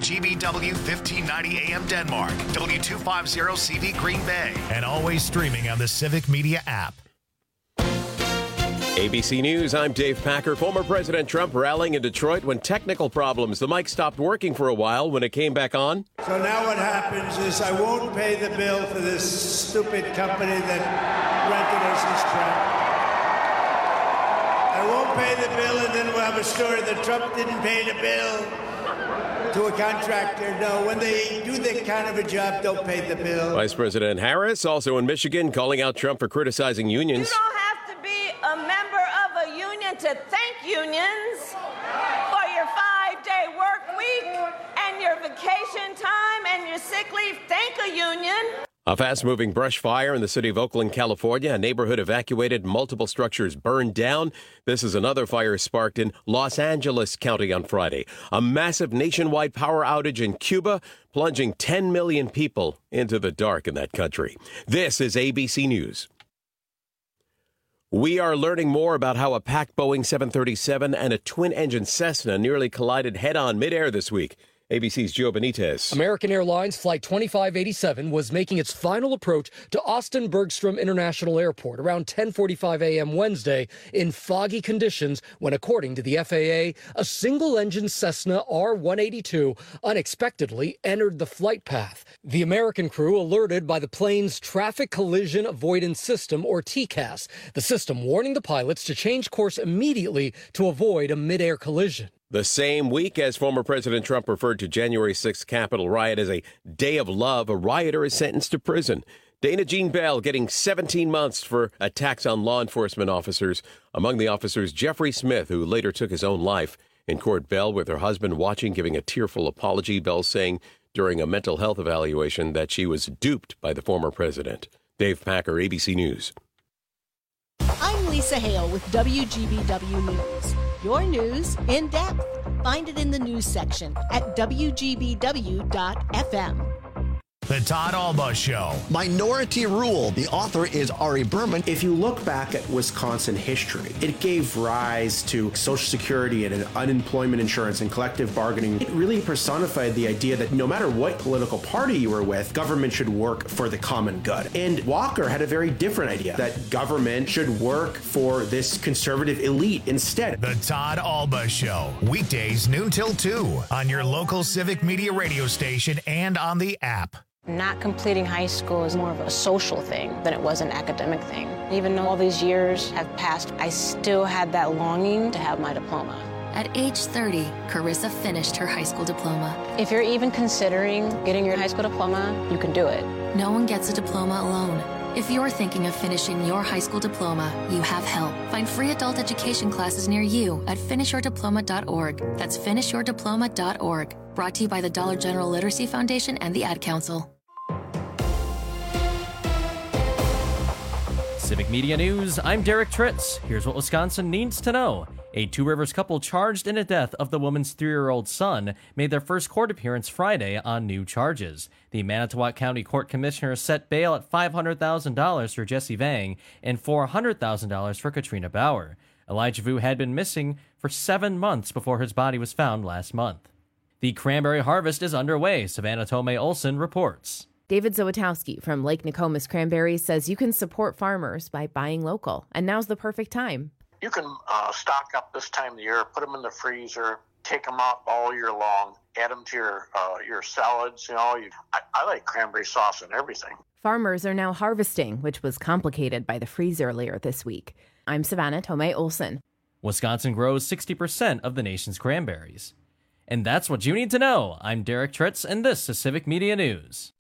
WGBW 1590 AM Denmark, W250 CV Green Bay, and always streaming on the Civic Media app. ABC News, I'm Dave Packer. Former President Trump rallying in Detroit when technical problems. The mic stopped working for a while. When it came back on. So now what happens is I won't pay the bill for this stupid company that rented us this truck. I won't pay the bill, and then we'll have a story that Trump didn't pay the bill to a contractor. No, when they do that kind of a job, don't pay the bill. Vice President Harris, also in Michigan, calling out Trump for criticizing unions. You don't have to be a member of a union to thank unions for your 5-day work week and your vacation time and your sick leave. Thank a union. A fast-moving brush fire in the city of Oakland, California. A neighborhood evacuated, multiple structures burned down. This is another fire sparked in Los Angeles County on Friday. A massive nationwide power outage in Cuba, plunging 10 million people into the dark in that country. This is ABC News. We are learning more about how a packed Boeing 737 and a twin-engine Cessna nearly collided head-on midair this week. ABC's Joe Benitez. American Airlines Flight 2587 was making its final approach to Austin Bergstrom International Airport around 10:45 a.m. Wednesday in foggy conditions when, according to the FAA, a single-engine Cessna R-182 unexpectedly entered the flight path. The American crew alerted by the plane's Traffic Collision Avoidance System, or TCAS, the system warning the pilots to change course immediately to avoid a mid-air collision. The same week as former President Trump referred to January 6th Capitol riot as a day of love, a rioter is sentenced to prison. Dana Jean Bell getting 17 months for attacks on law enforcement officers. Among the officers, Jeffrey Smith, who later took his own life. In court, Bell, with her husband watching, giving a tearful apology. Bell saying during a mental health evaluation that she was duped by the former president. Dave Packer, ABC News. I'm Lisa Hale with WGBW News. Your news in depth. Find it in the news section at WGBW.FM. The Todd Alba Show. Minority Rule. The author is Ari Berman. If you look back at Wisconsin history, it gave rise to Social Security and unemployment insurance and collective bargaining. It really personified the idea that no matter what political party you were with, government should work for the common good. And Walker had a very different idea, that government should work for this conservative elite instead. The Todd Alba Show. Weekdays noon till 2 on your local Civic Media radio station and on the app. Not completing high school is more of a social thing than it was an academic thing. Even though all these years have passed, I still had that longing to have my diploma. At age 30, Carissa finished her high school diploma. If you're even considering getting your high school diploma, you can do it. No one gets a diploma alone. If you're thinking of finishing your high school diploma, you have help. Find free adult education classes near you at finishyourdiploma.org. That's finishyourdiploma.org. Brought to you by the Dollar General Literacy Foundation and the Ad Council. Civic Media News, I'm Derek Tritz. Here's what Wisconsin needs to know. A Two Rivers couple charged in the death of the woman's 3-year-old son made their first court appearance Friday on new charges. The Manitowoc County Court Commissioner set bail at $500,000 for Jesse Vang and $400,000 for Katrina Bauer. Elijah Vu had been missing for 7 months before his body was found last month. The cranberry harvest is underway, Savannah Tomei Olson reports. David Zawitowski from Lake Nokomis Cranberries says you can support farmers by buying local, and now's the perfect time. You can stock up this time of the year, put them in the freezer, take them out all year long, add them to your salads. You know, I like cranberry sauce and everything. Farmers are now harvesting, which was complicated by the freeze earlier this week. I'm Savannah Tomei Olson. Wisconsin grows 60% of the nation's cranberries. And that's what you need to know. I'm Derek Tritz, and this is Civic Media News.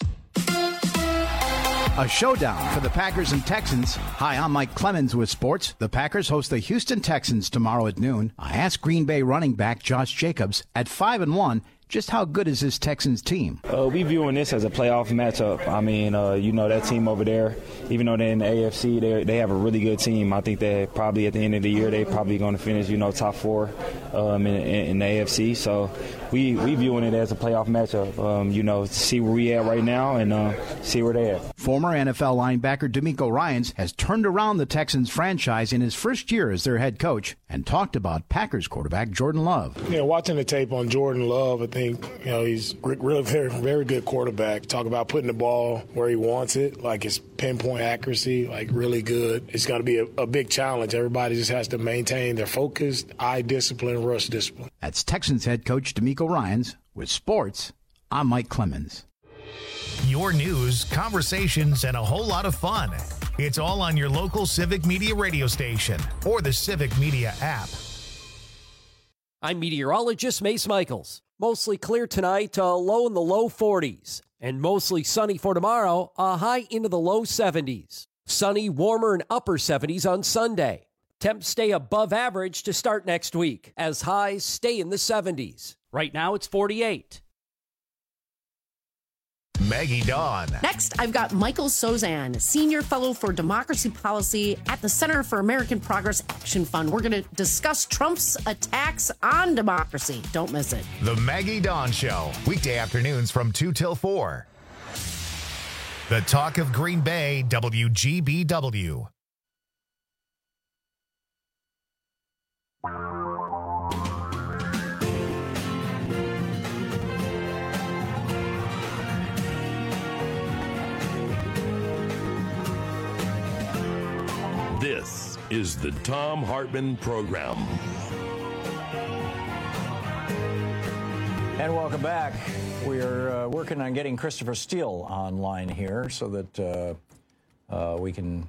A showdown for the Packers and Texans. Hi, I'm Mike Clemens with sports. The Packers host the Houston Texans tomorrow at noon. I asked Green Bay running back Josh Jacobs at 5-1, just how good is this Texans team? We viewing this as a playoff matchup. I mean, that team over there, even though they're in the AFC, they have a really good team. I think that probably at the end of the year, they're probably going to finish, top 4 in the AFC. So we viewing it as a playoff matchup. See where we at right now and see where they at. Former NFL linebacker DeMeco Ryans has turned around the Texans franchise in his first year as their head coach and talked about Packers quarterback Jordan Love. Yeah, watching the tape on Jordan Love, I think he's really very, very good quarterback. Talk about putting the ball where he wants it, like his pinpoint accuracy, like really good. It's going to be a big challenge. Everybody just has to maintain their focus, eye discipline, rush discipline. That's Texans head coach DeMeco Ryans. With sports, I'm Mike Clemens. Your news, conversations, and a whole lot of fun. It's all on your local Civic Media radio station or the Civic Media app. I'm meteorologist Mace Michaels. Mostly clear tonight, low in the low 40s. And mostly sunny for tomorrow, a high into the low 70s. Sunny, warmer, and upper 70s on Sunday. Temps stay above average to start next week, as highs stay in the 70s. Right now, it's 48. Maggie Dawn. Next, I've got Michael Sozan, Senior Fellow for Democracy Policy at the Center for American Progress Action Fund. We're going to discuss Trump's attacks on democracy. Don't miss it. The Maggie Dawn Show, weekday afternoons from 2 till 4. The Talk of Green Bay, WGBW. This is the Thom Hartmann Program. And welcome back. We are working on getting Christopher Steele online here so that we can.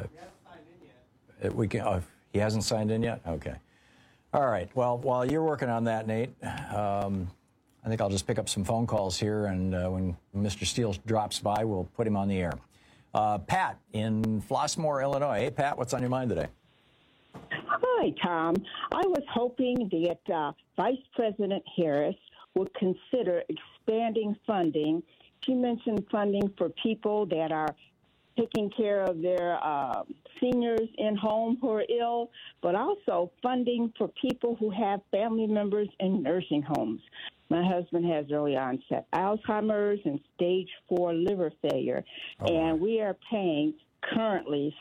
He hasn't signed in yet? Okay. All right. Well, while you're working on that, Nate, I think I'll just pick up some phone calls here, and when Mr. Steele drops by, we'll put him on the air. Pat in Flossmoor, Illinois. Hey, Pat, what's on your mind today? Hi, Tom. I was hoping that Vice President Harris would consider expanding funding. She mentioned funding for people that are taking care of their seniors in home who are ill, but also funding for people who have family members in nursing homes. My husband has early onset Alzheimer's and stage 4 liver failure, and we are paying currently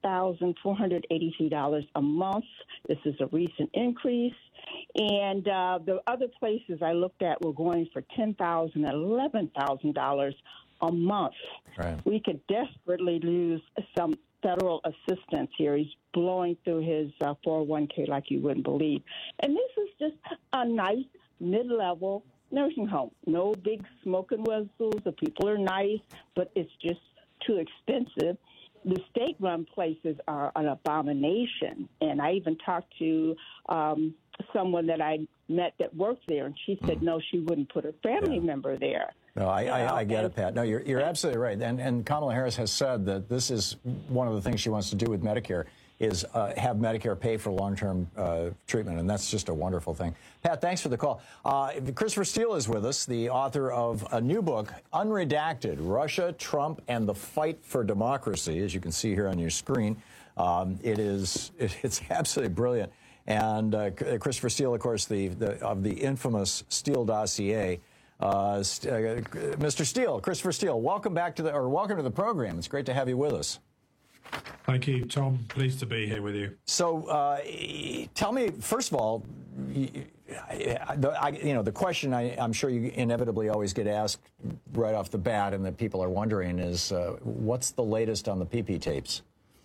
$6,482 a month. This is a recent increase. And the other places I looked at were going for $10,000, $11,000 a month. Right. We could desperately lose some federal assistance here. He's blowing through his 401k like you wouldn't believe. And this is just a nice mid-level nursing home. No big smoking whistles. The people are nice, but it's just too expensive. The state-run places are an abomination. And I even talked to someone that I met that worked there, and she said, no, she wouldn't put her family member there. No, I get it, Pat. No, you're absolutely right. And Kamala Harris has said that this is one of the things she wants to do with Medicare is have Medicare pay for long-term treatment, and that's just a wonderful thing. Pat, thanks for the call. Christopher Steele is with us, the author of a new book, Unredacted, Russia, Trump, and the Fight for Democracy, as you can see here on your screen. It's absolutely brilliant. And Christopher Steele, of course, of the infamous Steele dossier. Mr. Steele, Christopher Steele, welcome to the program. It's great to have you with us. Thank you, Tom. Pleased to be here with you. So, tell me, first of all, the question I'm sure you inevitably always get asked right off the bat, and that people are wondering is, what's the latest on the PP tapes?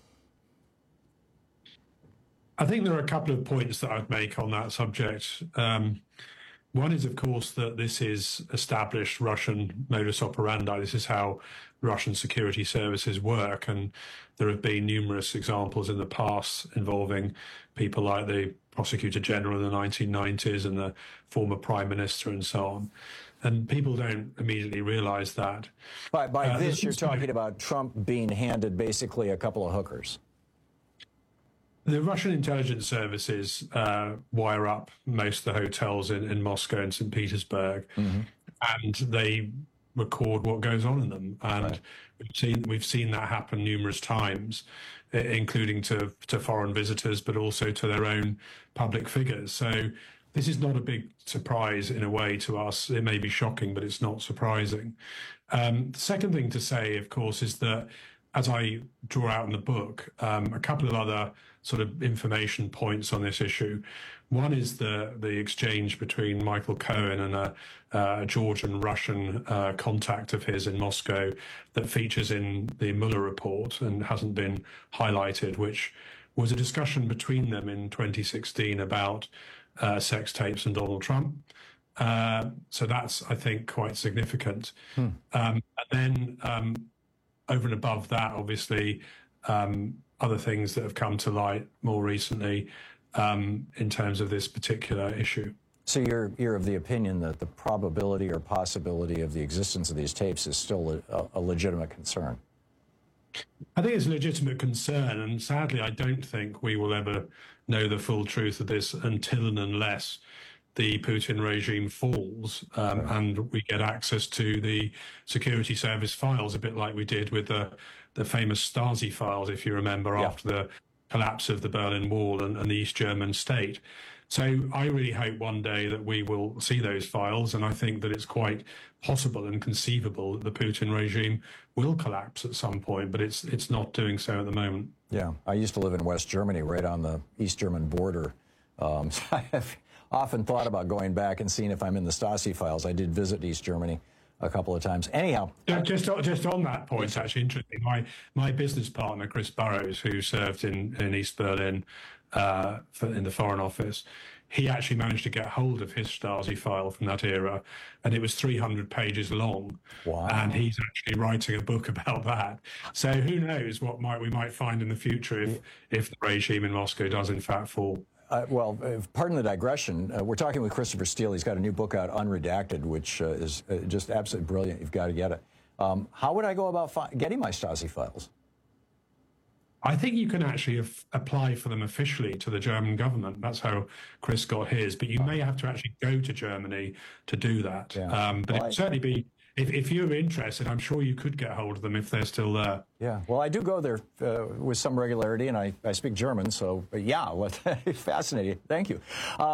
I think there are a couple of points that I'd make on that subject. One is, of course, that this is established Russian modus operandi. This is how Russian security services work. And there have been numerous examples in the past involving people like the Prosecutor General in the 1990s and the former Prime Minister and so on. And people don't immediately realize that. By this, you're talking about Trump being handed basically a couple of hookers. The Russian intelligence services wire up most of the hotels in Moscow and St. Petersburg, and they record what goes on in them. And we've seen that happen numerous times, including to foreign visitors, but also to their own public figures. So this is not a big surprise in a way to us. It may be shocking, but it's not surprising. The second thing to say, of course, is that, as I draw out in the book, a couple of other sort of information points on this issue. One is the exchange between Michael Cohen and a Georgian-Russian contact of his in Moscow that features in the Mueller report and hasn't been highlighted, which was a discussion between them in 2016 about sex tapes and Donald Trump. So that's, I think, quite significant. And then over and above that, obviously, other things that have come to light more recently in terms of this particular issue. So you're of the opinion that the probability or possibility of the existence of these tapes is still a legitimate concern? I think it's a legitimate concern, and sadly, I don't think we will ever know the full truth of this until and unless the Putin regime falls and we get access to the security service files, a bit like we did with the famous Stasi files, if you remember, after the collapse of the Berlin Wall and the East German state. So I really hope one day that we will see those files, and I think that it's quite possible and conceivable that the Putin regime will collapse at some point, but it's not doing so at the moment. Yeah, I used to live in West Germany, right on the East German border. So I have often thought about going back and seeing if I'm in the Stasi files. I did visit East Germany a couple of times. Anyhow, just on that point, it's actually interesting. My business partner, Chris Burrows, who served in East Berlin in the Foreign Office, he actually managed to get hold of his Stasi file from that era, and it was 300 pages long. Wow. And he's actually writing a book about that. So who knows what we might find in the future if the regime in Moscow does in fact fall. Well, pardon the digression. We're talking with Christopher Steele. He's got a new book out, Unredacted, which is just absolutely brilliant. You've got to get it. How would I go about getting my Stasi files? I think you can actually apply for them officially to the German government. That's how Chris got his. But you may have to actually go to Germany to do that. Yeah. But it would certainly be, if you're interested, I'm sure you could get hold of them if they're still there. Yeah. Well, I do go there with some regularity, and I speak German. So, yeah, fascinating. Thank you.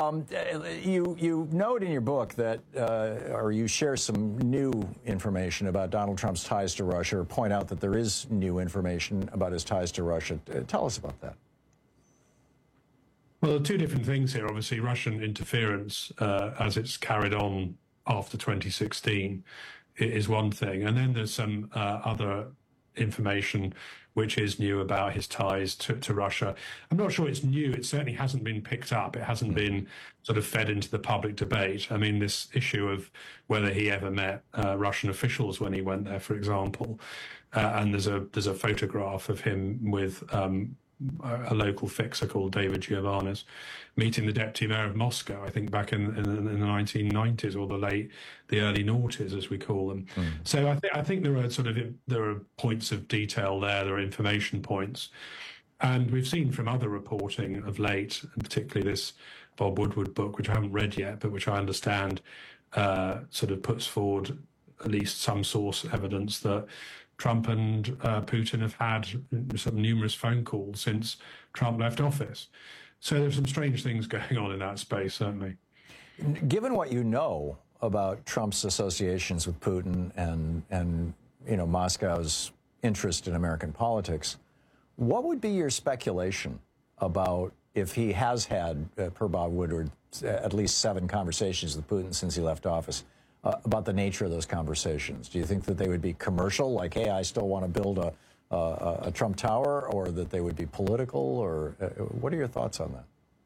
You note in your book that, or you share some new information about Donald Trump's ties to Russia, or point out that there is new information about his ties to Russia. Tell us about that. Well, there are two different things here. Obviously, Russian interference, as it's carried on after 2016, is one thing. And then there's some other information which is new about his ties to Russia. I'm not sure it's new. It certainly hasn't been picked up. It hasn't been sort of fed into the public debate. I mean, this issue of whether he ever met Russian officials when he went there, for example, and there's a photograph of him with a local fixer called David Giovannis meeting the deputy mayor of Moscow, I think back in the 1990s or the early noughties, as we call them. So I think there are points of detail there are information points. And we've seen from other reporting of late, and particularly this Bob Woodward book, which I haven't read yet, but which I understand sort of puts forward at least some source evidence that Trump and Putin have had some numerous phone calls since Trump left office. So there's some strange things going on in that space, certainly. Given what you know about Trump's associations with Putin and Moscow's interest in American politics, what would be your speculation about if he has had, per Bob Woodward, at least 7 conversations with Putin since he left office? About the nature of those conversations. Do you think that they would be commercial, like, hey, I still want to build a Trump Tower, or that they would be political, or what are your thoughts on that?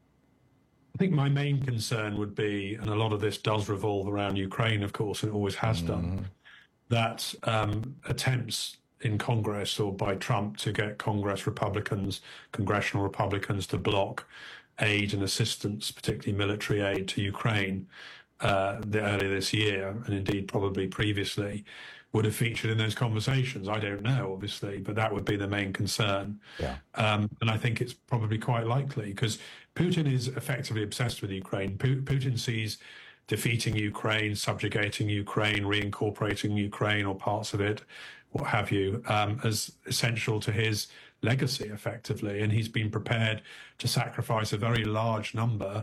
I think my main concern would be, and a lot of this does revolve around Ukraine, of course, and it always has done, that attempts in Congress or by Trump to get congressional Republicans to block aid and assistance, particularly military aid to Ukraine, earlier this year, and indeed probably previously, would have featured in those conversations. I don't know, obviously, but that would be the main concern. Yeah. And I think it's probably quite likely, because Putin is effectively obsessed with Ukraine. Putin sees defeating Ukraine, subjugating Ukraine, reincorporating Ukraine or parts of it, what have you, as essential to his legacy, effectively. And he's been prepared to sacrifice a very large number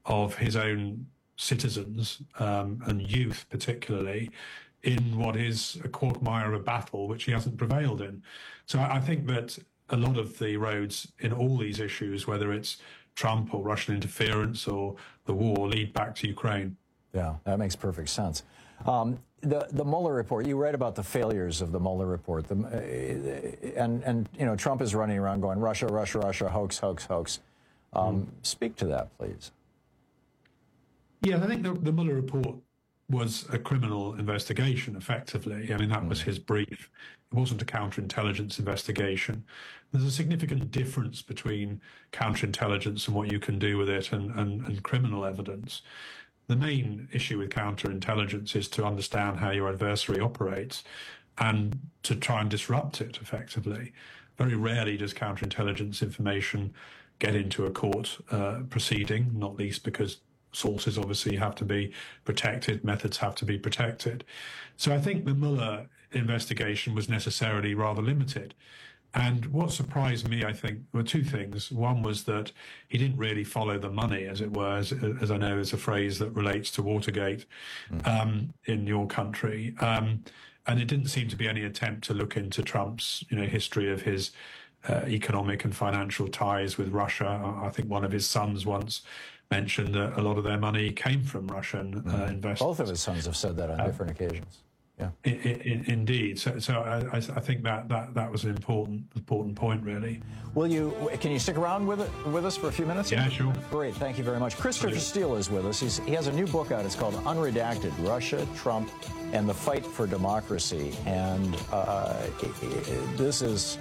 of his own citizens and youth particularly in what is a quagmire of a battle which he hasn't prevailed in. So I think that a lot of the roads in all these issues, whether it's Trump or Russian interference or the war, lead back to Ukraine. Yeah, that makes perfect sense. The Mueller report, you read about the failures of the Mueller report, and you know, Trump is running around going, Russia, Russia, Russia, hoax, hoax, hoax. Speak to that, please. Yeah, I think the Mueller report was a criminal investigation, effectively. I mean, that was his brief. It wasn't a counterintelligence investigation. There's a significant difference between counterintelligence and what you can do with it and criminal evidence. The main issue with counterintelligence is to understand how your adversary operates and to try and disrupt it effectively. Very rarely does counterintelligence information get into a court proceeding, not least because sources obviously have to be protected, methods have to be protected. So I think the Mueller investigation was necessarily rather limited. And what surprised me, I think, were two things. One was that he didn't really follow the money, as it were, as I know is a phrase that relates to Watergate in your country. And it didn't seem to be any attempt to look into Trump's, history of his economic and financial ties with Russia. I think one of his sons once mentioned that a lot of their money came from Russian investors. Both of his sons have said that on different occasions. Yeah, indeed. So I think that was an important point, really. Can you stick around with us for a few minutes? Yeah, sure. Great, thank you very much. Christopher Steele is with us. He has a new book out. It's called Unredacted: Russia, Trump, and the Fight for Democracy. And this is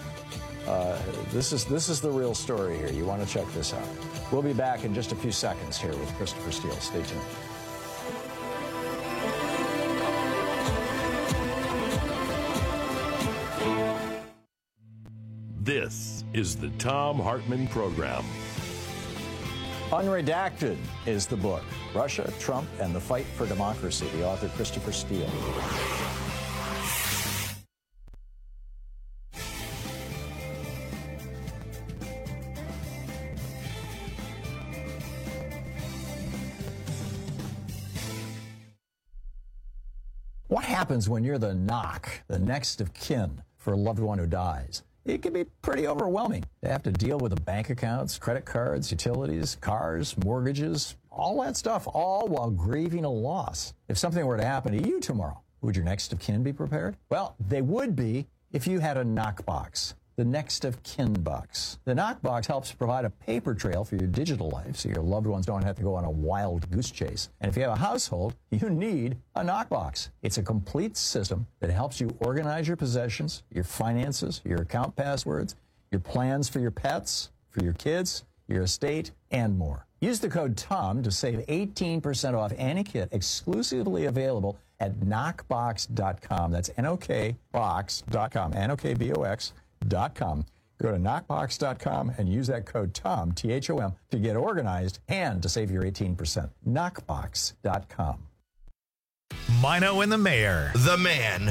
the real story here. You want to check this out. We'll be back in just a few seconds here with Christopher Steele. Stay tuned. This is the Thom Hartmann Program. Unredacted is the book. Russia, Trump, and the Fight for Democracy. The author, Christopher Steele. What happens when you're the next of kin for a loved one who dies? It can be pretty overwhelming. They have to deal with the bank accounts, credit cards, utilities, cars, mortgages, all that stuff, all while grieving a loss. If something were to happen to you tomorrow, would your next of kin be prepared? Well, they would be if you had a knockbox, the next of kin box. The knockbox helps provide a paper trail for your digital life so your loved ones don't have to go on a wild goose chase. And if you have a household, you need a knockbox. It's a complete system that helps you organize your possessions, your finances, your account passwords, your plans for your pets, for your kids, your estate, and more. Use the code TOM to save 18% off any kit exclusively available at knockbox.com. That's knockbox.com, knockbox.com. Go to knockbox.com and use that code TOM, T-H-O-M, to get organized and to save your 18%. Knockbox.com. Mino and the Mayor. The man,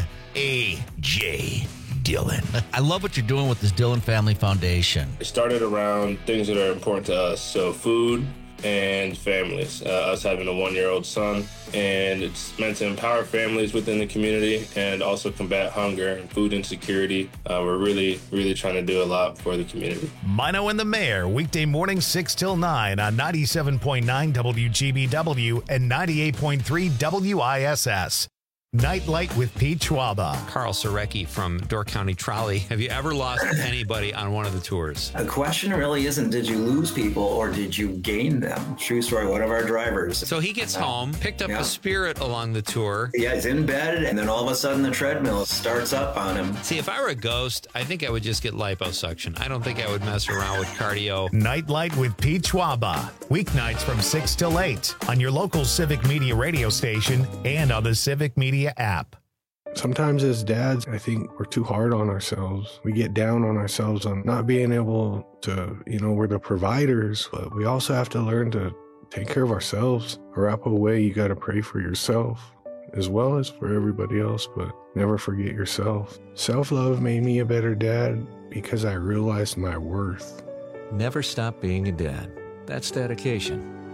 A.J. Dillon. I love what you're doing with this Dillon Family Foundation. It started around things that are important to us. So food and families. Us having a 1-year-old son. And it's meant to empower families within the community and also combat hunger and food insecurity. We're really, really trying to do a lot for the community. Mino and the Mayor, weekday mornings 6 till 9 on 97.9 WGBW and 98.3 WISS. Nightlight with Pete Schwaba. Carl Sorecki from Door County Trolley. Have you ever lost anybody on one of the tours? The question really isn't did you lose people or did you gain them? True story, one of our drivers. So he gets home, picked up a Spirit along the tour. Yeah, he's in bed, and then all of a sudden the treadmill starts up on him. See, if I were a ghost, I think I would just get liposuction. I don't think I would mess around with cardio. Nightlight with Pete Schwaba. Weeknights from 6 till 8 on your local Civic Media radio station and on the Civic Media app. Sometimes as dads, I think we're too hard on ourselves. We get down on ourselves on not being able to, we're the providers, but we also have to learn to take care of ourselves. Arapaho way, you got to pray for yourself as well as for everybody else, but never forget yourself. Self-love made me a better dad because I realized my worth. Never stop being a dad. That's dedication.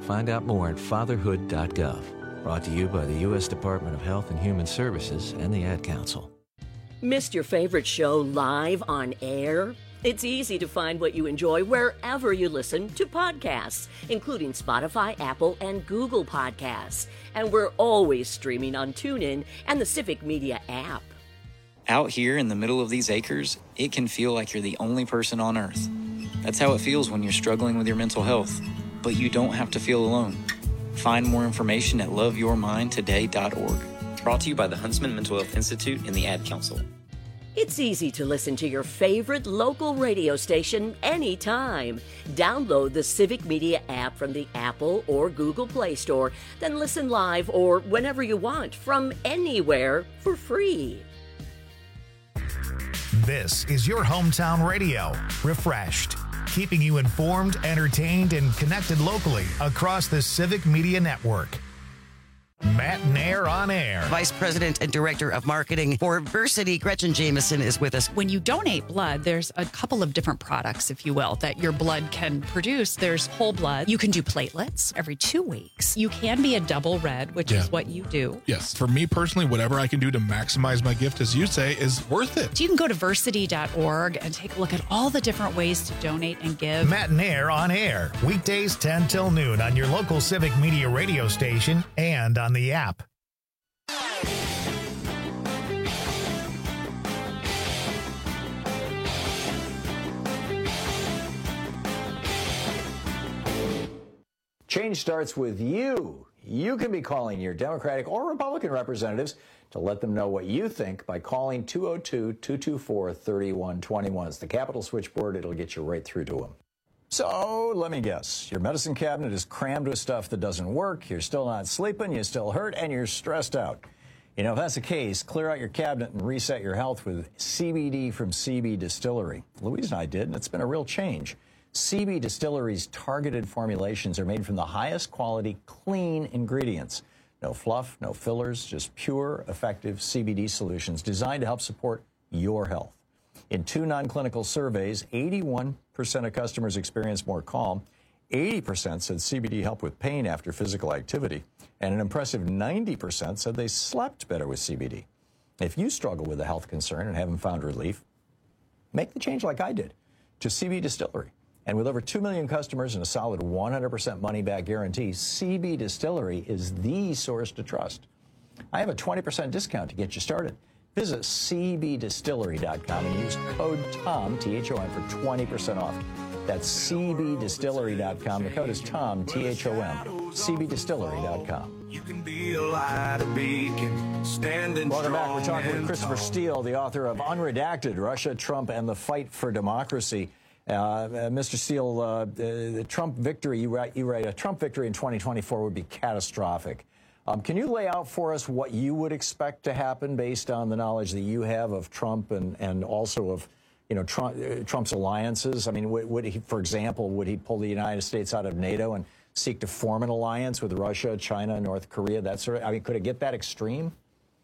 Find out more at fatherhood.gov. Brought to you by the U.S. Department of Health and Human Services and the Ad Council. Missed your favorite show live on air? It's easy to find what you enjoy wherever you listen to podcasts, including Spotify, Apple, and Google Podcasts. And we're always streaming on TuneIn and the Civic Media app. Out here in the middle of these acres, it can feel like you're the only person on Earth. That's how it feels when you're struggling with your mental health. But you don't have to feel alone. Find more information at loveyourmindtoday.org. Brought to you by the Huntsman Mental Health Institute and the Ad Council. It's easy to listen to your favorite local radio station anytime. Download the Civic Media app from the Apple or Google Play Store, then listen live or whenever you want from anywhere for free. This is your hometown radio, refreshed, keeping you informed, entertained, and connected locally across the Civic Media Network. Matt Nair on air. Vice President and Director of Marketing for Versity, Gretchen Jameson, is with us. When you donate blood, there's a couple of different products, if you will, that your blood can produce. There's whole blood. You can do platelets every 2 weeks. You can be a double red, which is what you do. Yes. For me personally, whatever I can do to maximize my gift, as you say, is worth it. So you can go to versity.org and take a look at all the different ways to donate and give. Matt Nair on air. Weekdays 10 till noon on your local Civic Media radio station and on the app. Change starts with you. You can be calling your Democratic or Republican representatives to let them know what you think by calling 202-224-3121. It's the Capitol switchboard. It'll get you right through to them. So let me guess, your medicine cabinet is crammed with stuff that doesn't work, you're still not sleeping, you still hurt, and you're stressed out. You know, if that's the case, clear out your cabinet and reset your health with CBD from CB Distillery. Louise and I did, and it's been a real change. CB Distillery's targeted formulations are made from the highest quality, clean ingredients. No fluff, no fillers, just pure, effective CBD solutions designed to help support your health. In 2 non-clinical surveys, 81% of customers experienced more calm, 80% said CBD helped with pain after physical activity, and an impressive 90% said they slept better with CBD. If you struggle with a health concern and haven't found relief, make the change like I did to CB Distillery. And with over 2 million customers and a solid 100% money-back guarantee, CB Distillery is the source to trust. I have a 20% discount to get you started. Visit cbdistillery.com and use code TOM, T-H-O-M, for 20% off. That's cbdistillery.com. The code is TOM, T-H-O-M, cbdistillery.com. You can be a light, a beacon, standing Welcome back. We're strong talking with and Christopher tall. Steele, the author of Unredacted, Russia, Trump, and the Fight for Democracy. Mr. Steele, the Trump victory, you write a Trump victory in 2024 would be catastrophic. Can you lay out for us what you would expect to happen based on the knowledge that you have of Trump and also of, you know, Trump's alliances? I mean, would he, for example, would he pull the United States out of NATO and seek to form an alliance with Russia, China, North Korea, that sort of? I mean, could it get that extreme?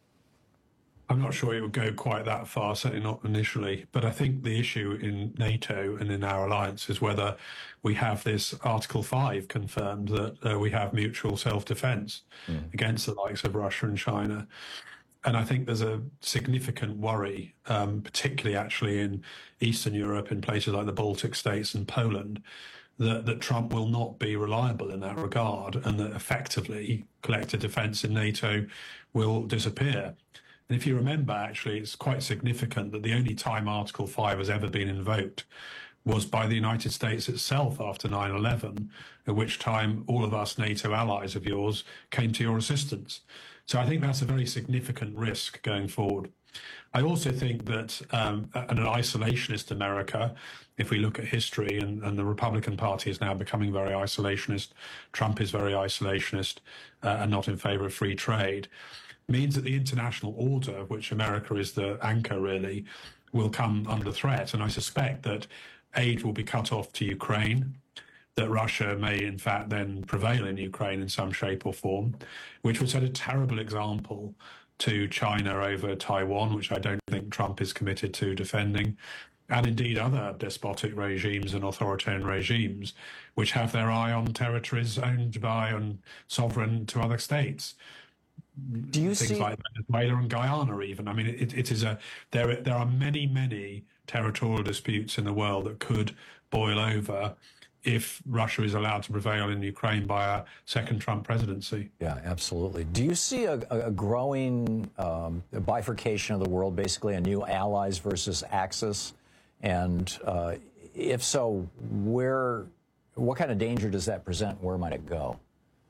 I'm not sure it would go quite that far, certainly not initially. But I think the issue in NATO and in our alliance is whether we have this Article 5 confirmed that we have mutual self-defense against the likes of Russia and China. And I think there's a significant worry, particularly actually in Eastern Europe, in places like the Baltic states and Poland, that Trump will not be reliable in that regard and that effectively collective defense in NATO will disappear. And if you remember, actually, it's quite significant that the only time Article 5 has ever been invoked was by the United States itself after 9/11, at which time all of us NATO allies of yours came to your assistance. So I think that's a very significant risk going forward. I also think that an isolationist America, if we look at history, and the Republican Party is now becoming very isolationist, Trump is very isolationist and not in favor of free trade, means that the international order, of which America is the anchor really, will come under threat. And I suspect that aid will be cut off to Ukraine, that Russia may in fact then prevail in Ukraine in some shape or form, which would set a terrible example to China over Taiwan, which I don't think Trump is committed to defending. and indeed other despotic regimes and authoritarian regimes, which have their eye on territories owned by and sovereign to other states. Do you Things see like Venezuela and Guyana, even? I mean, it is there are many territorial disputes in the world that could boil over if Russia is allowed to prevail in Ukraine by a second Trump presidency. Yeah, absolutely. Do you see a growing bifurcation of the world, basically a new allies versus axis? And if so, what kind of danger does that present? Where might it go?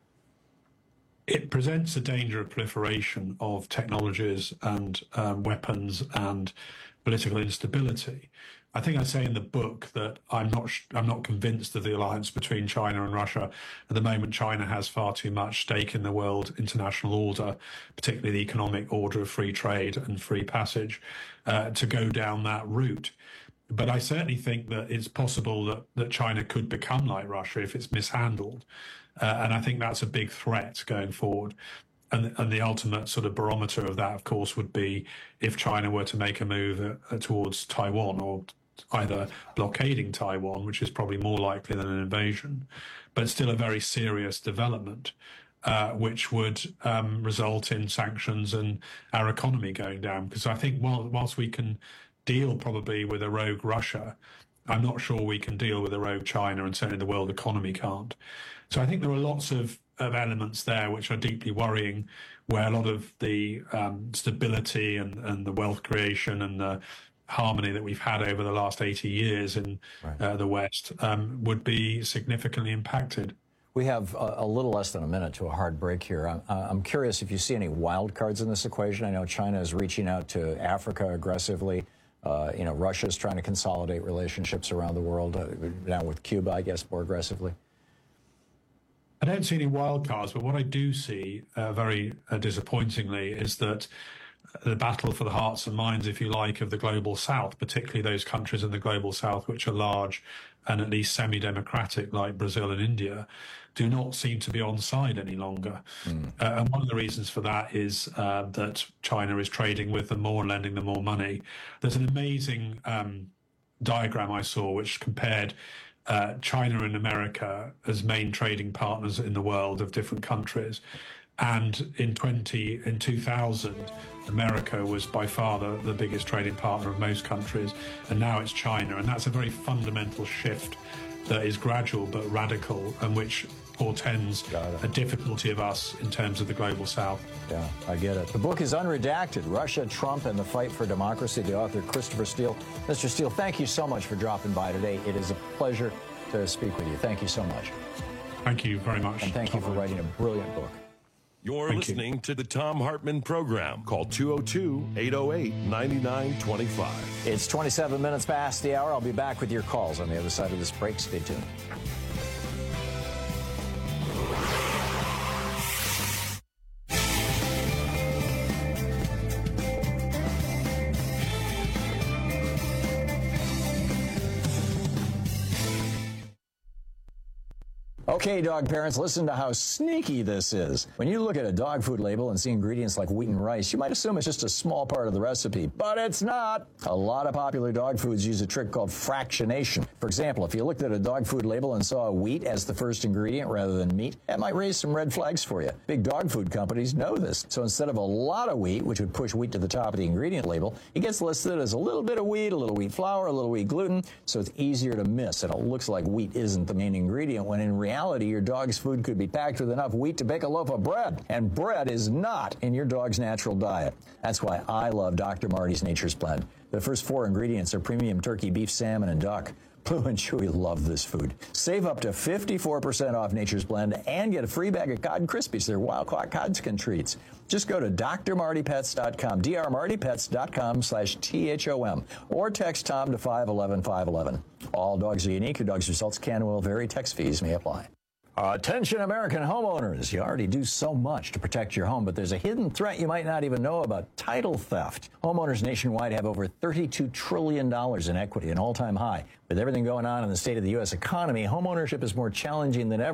It presents a danger of proliferation of technologies and weapons and political instability. I think I say in the book that I'm not convinced of the alliance between China and Russia. At the moment, China has far too much stake in the world international order, particularly the economic order of free trade and free passage, to go down that route. But I certainly think that it's possible that China could become like Russia if it's mishandled. And I think that's a big threat going forward. And the ultimate sort of barometer of that, of course, would be if China were to make a move towards Taiwan, or either blockading Taiwan, which is probably more likely than an invasion, but still a very serious development, which would result in sanctions and our economy going down. Because I think whilst we can deal probably with a rogue Russia, I'm not sure we can deal with a rogue China, and certainly the world economy can't. So I think there are lots of elements there which are deeply worrying, where a lot of the stability and the wealth creation and the harmony that we've had over the last 80 years in the West would be significantly impacted. We have a little less than a minute to a hard break here. I'm curious if you see any wild cards in this equation. I know China is reaching out to Africa aggressively. Russia is trying to consolidate relationships around the world, now with Cuba, I guess, more aggressively. I don't see any wild cards, but what I do see very disappointingly is that the battle for the hearts and minds, if you like, of the global south, particularly those countries in the global south which are large and at least semi-democratic like Brazil and India, do not seem to be on side any longer. And one of the reasons for that is that China is trading with them more and lending them more money. There's an amazing diagram I saw which compared China and America as main trading partners in the world of different countries. And in 2000, America was by far the biggest trading partner of most countries, and now it's China. And that's a very fundamental shift that is gradual but radical, and which portends a difficulty of us in terms of the global south. Yeah, I get it. The book is Unredacted, Russia, Trump, and the Fight for Democracy. The author, Christopher Steele. Mr. Steele, thank you so much for dropping by today. It is a pleasure to speak with you. Thank you so much. Thank you very much. And thank you for writing a brilliant book. You're listening to the Thom Hartmann Program. Call 202-808-9925. It's 27 minutes past the hour. I'll be back with your calls on the other side of this break. Stay tuned. Okay, dog parents, listen to how sneaky this is. When you look at a dog food label and see ingredients like wheat and rice, you might assume it's just a small part of the recipe, but it's not. A lot of popular dog foods use a trick called fractionation. For example, if you looked at a dog food label and saw wheat as the first ingredient rather than meat, that might raise some red flags for you. Big dog food companies know this. So instead of a lot of wheat, which would push wheat to the top of the ingredient label, it gets listed as a little bit of wheat, a little wheat flour, a little wheat gluten, so it's easier to miss, and it looks like wheat isn't the main ingredient, when in reality, your dog's food could be packed with enough wheat to bake a loaf of bread. And bread is not in your dog's natural diet. That's why I love Dr. Marty's Nature's Blend. The first 4 ingredients are premium turkey, beef, salmon, and duck. Blue and Chewy love this food. Save up to 54% off Nature's Blend and get a free bag of Cod Krispies. They're wild-caught Codskin treats. Just go to drmartypets.com, drmartypets.com/THOM, or text Tom to 511-511. All dogs are unique. Your dog's results can and will vary. Text fees may apply. Attention American homeowners. You already do so much to protect your home, but there's a hidden threat you might not even know about: title theft. Homeowners nationwide have over $32 trillion in equity, an all-time high. With everything going on in the state of the U.S. economy, homeownership is more challenging than ever,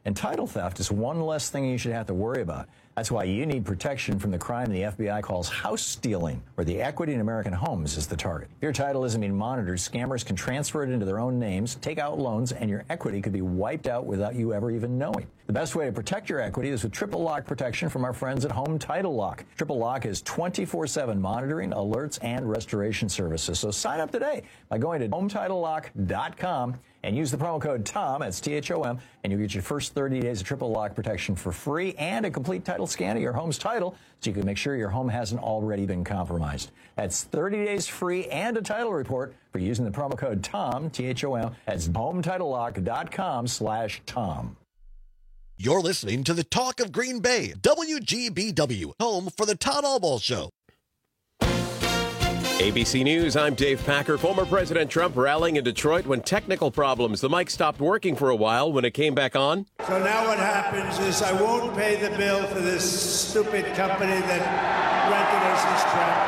And title theft is one less thing you should have to worry about. That's why you need protection from the crime the FBI calls house stealing, where the equity in American homes is the target. If your title isn't being monitored, scammers can transfer it into their own names, take out loans, and your equity could be wiped out without you ever even knowing. The best way to protect your equity is with triple lock protection from our friends at Home Title Lock. Triple Lock is 24/7 monitoring, alerts, and restoration services. So sign up today by going to HometitleLock.com and use the promo code TOM, that's THOM, and you'll get your first 30 days of triple lock protection for free and a complete title scan of your home's title so you can make sure your home hasn't already been compromised. That's 30 days free and a title report for using the promo code TOM, THOM, that's HometitleLock.com/Tom. You're listening to the Talk of Green Bay, WGBW, home for the Todd Albaugh Show. ABC News, I'm Dave Packer. Former President Trump rallying in Detroit when technical problems. The mic stopped working for a while. When it came back on. So now what happens is I won't pay the bill for this stupid company that rented us this truck.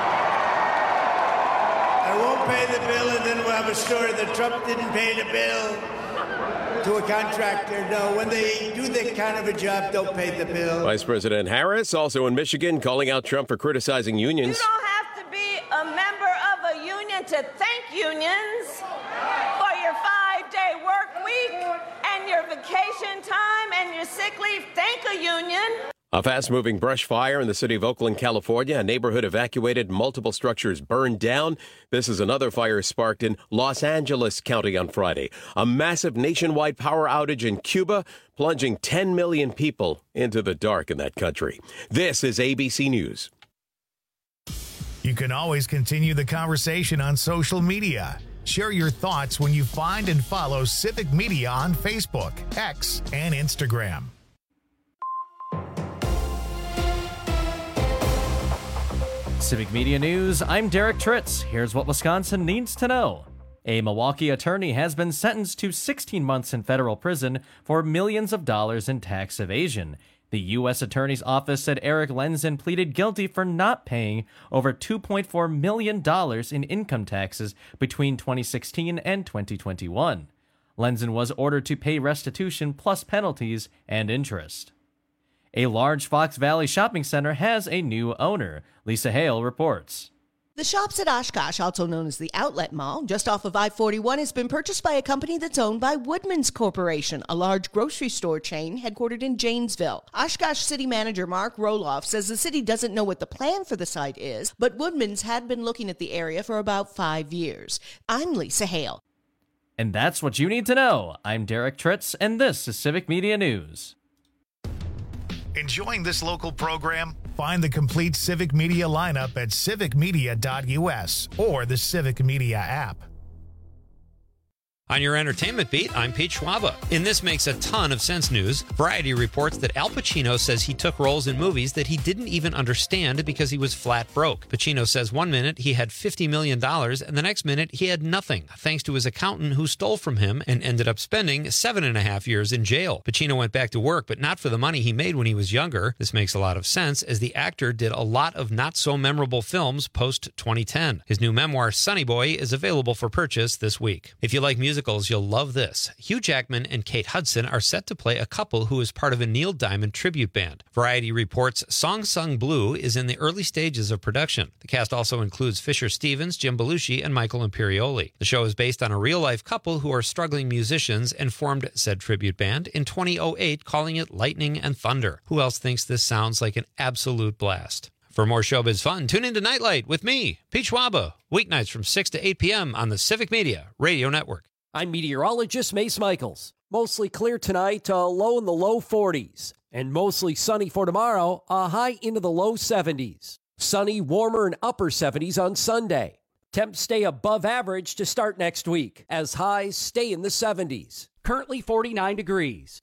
I won't pay the bill, and then we'll have a story that Trump didn't pay the bill to a contractor. No, when they do that kind of a job, don't pay the bill. Vice President Harris, also in Michigan, calling out Trump for criticizing unions. You don't have to be a member of a union to thank unions for your 5-day work week and your vacation time and your sick leave. Thank a union. A fast-moving brush fire in the city of Oakland, California. A neighborhood evacuated, multiple structures burned down. This is another fire sparked in Los Angeles County on Friday. A massive nationwide power outage in Cuba, plunging 10 million people into the dark in that country. This is ABC News. You can always continue the conversation on social media. Share your thoughts when you find and follow Civic Media on Facebook, X, and Instagram. Civic Media News, I'm Derek Tritz. Here's what Wisconsin needs to know. A Milwaukee attorney has been sentenced to 16 months in federal prison for millions of dollars in tax evasion. The U.S. Attorney's Office said Eric Lenzen pleaded guilty for not paying over $2.4 million in income taxes between 2016 and 2021. Lenzen was ordered to pay restitution plus penalties and interest. A large Fox Valley shopping center has a new owner. Lisa Hale reports. The shops at Oshkosh, also known as the Outlet Mall, just off of I-41, has been purchased by a company that's owned by Woodman's Corporation, a large grocery store chain headquartered in Janesville. Oshkosh City Manager Mark Roloff says the city doesn't know what the plan for the site is, but Woodman's had been looking at the area for about 5 years. I'm Lisa Hale. And that's what you need to know. I'm Derek Tritz, and this is Civic Media News. Enjoying this local program? Find the complete Civic Media lineup at civicmedia.us or the Civic Media app. On your entertainment beat, I'm Pete Schwaba. In This Makes a Ton of Sense news, Variety reports that Al Pacino says he took roles in movies that he didn't even understand because he was flat broke. Pacino says one minute he had $50 million and the next minute he had nothing, thanks to his accountant who stole from him and ended up spending 7.5 years in jail. Pacino went back to work, but not for the money he made when he was younger. This makes a lot of sense, as the actor did a lot of not-so-memorable films post-2010. His new memoir, Sonny Boy, is available for purchase this week. If you like music, you'll love this. Hugh Jackman and Kate Hudson are set to play a couple who is part of a Neil Diamond tribute band. Variety reports Song Sung Blue is in the early stages of production. The cast also includes Fisher Stevens, Jim Belushi, and Michael Imperioli. The show is based on a real-life couple who are struggling musicians and formed said tribute band in 2008, calling it Lightning and Thunder. Who else thinks this sounds like an absolute blast? For more showbiz fun, tune into Nightlight with me, Pete Schwaba, weeknights from 6 to 8 p.m. on the Civic Media Radio Network. I'm meteorologist Mace Michaels. Mostly clear tonight, low in the low 40s. And mostly sunny for tomorrow, a high into the low 70s. Sunny, warmer, and upper 70s on Sunday. Temps stay above average to start next week, as highs stay in the 70s. Currently 49 degrees.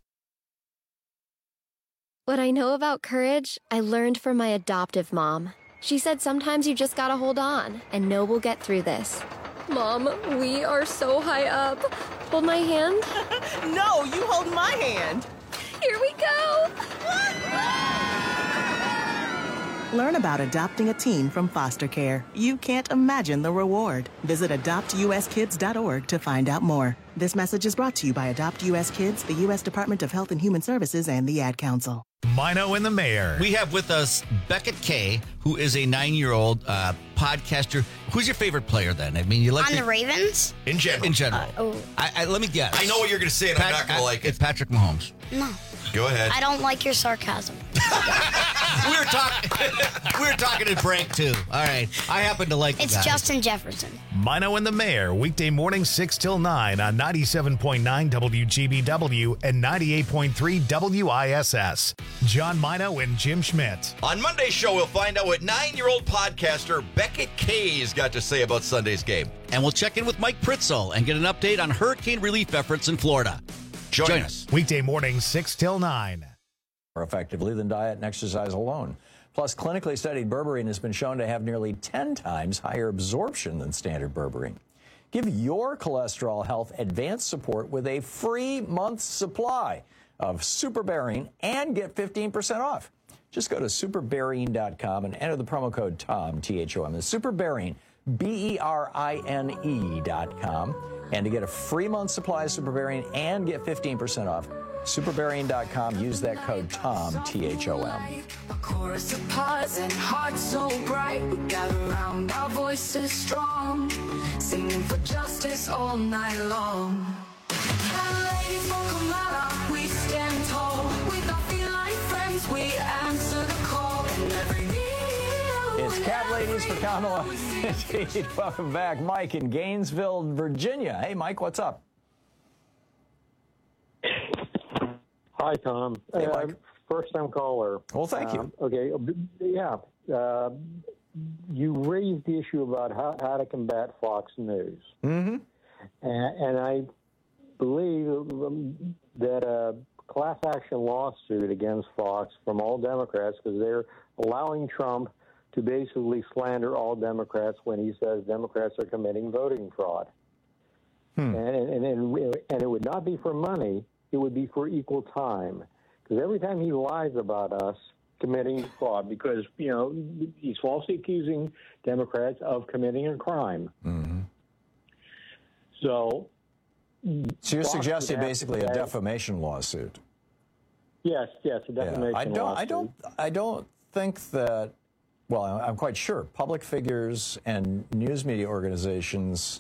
What I know about courage, I learned from my adoptive mom. She said sometimes you just gotta hold on and know we'll get through this. Mom, we are so high up. Hold my hand. No, you hold my hand. Here we go. Learn about adopting a teen from foster care. You can't imagine the reward. Visit adoptuskids.org to find out more. This message is brought to you by Adopt U.S. Kids, the U.S. Department of Health and Human Services, and the Ad Council. Mino and the Mayor. We have with us Beckett Kay, who is a 9-year-old podcaster. Who's your favorite player then? I mean, you like on the Ravens? In general. Let me guess. I know what you're going to say, and I'm not going to like it. It's Patrick Mahomes. No. Go ahead. I don't like your sarcasm. we were talking at break, too. All right. I happen to like It's the guy. Justin Jefferson. Mino and the Mayor, weekday morning 6 till 9 on 97.9 WGBW and 98.3 WISS. John Mino and Jim Schmidt. On Monday's show, we'll find out what 9-year-old podcaster Beckett Kay's got to say about Sunday's game. And we'll check in with Mike Pritzel and get an update on hurricane relief efforts in Florida. Join us. Weekday morning 6 till 9. More effectively than diet and exercise alone. Plus, clinically studied berberine has been shown to have nearly 10 times higher absorption than standard berberine. Give your cholesterol health advanced support with a free month's supply of superberine and get 15% off. Just go to superberine.com and enter the promo code TOM, T-H-O-M. It's superberine, BERINE.com. And to get a free month supply of superberine and get 15% off, superberine.com. Use that code TOM, T-H-O-M. A chorus of hearts and hearts so bright. We gather around, our voices strong, singing for justice all night long. Ladies, welcome out, we stand tall. We don't feel like friends, we answer the call. And every It's Cat Ladies for Kamala. Indeed. Welcome back. Mike in Gainesville, Virginia. Hey, Mike, what's up? Hi, Tom. Hey, Mike. First-time caller. Well, thank you. Okay, yeah. You raised the issue about how to combat Fox News. Mm-hmm. And I believe that a class action lawsuit against Fox from all Democrats, because they're allowing Trump to basically slander all Democrats when he says Democrats are committing voting fraud. And it would not be for money, it would be for equal time. Because every time he lies about us committing fraud, because, you know, he's falsely accusing Democrats of committing a crime. Mm-hmm. So you're suggesting basically a defamation lawsuit? Yes, a defamation lawsuit. I don't think that. Well, I'm quite sure public figures and news media organizations